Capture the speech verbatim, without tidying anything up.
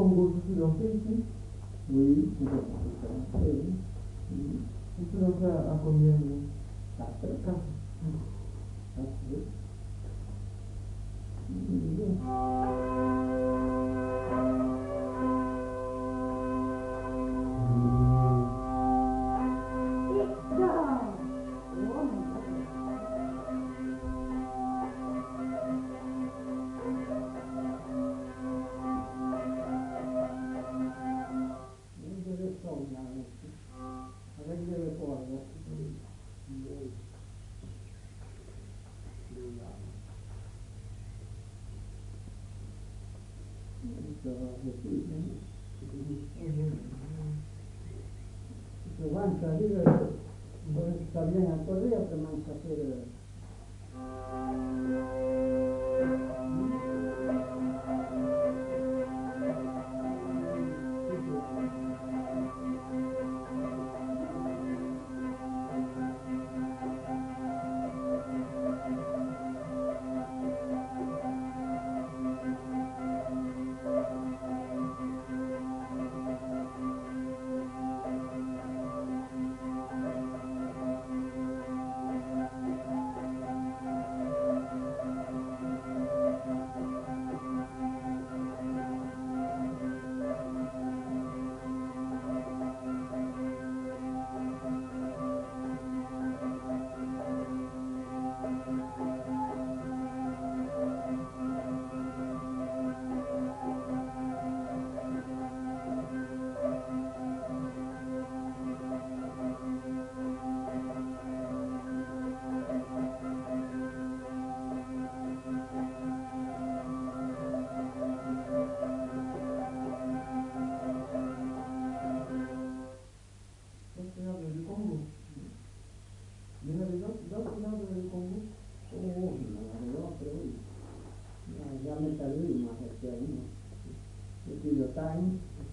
Congo, je suis lancé ici. Oui, nous avons fait ça. Vous êtes lancé à, à combien vous? Quatre. Quatre. Quatre. Avec des records. Souvent, ça arrive, ça vient à correr, autrement ça fait... Du Congo. Il y en avait d'autres dans le Congo? Oh, il y en avait d'autres, oui. Il n'y a jamais fallu, il m'en restait un. Et puis le Time.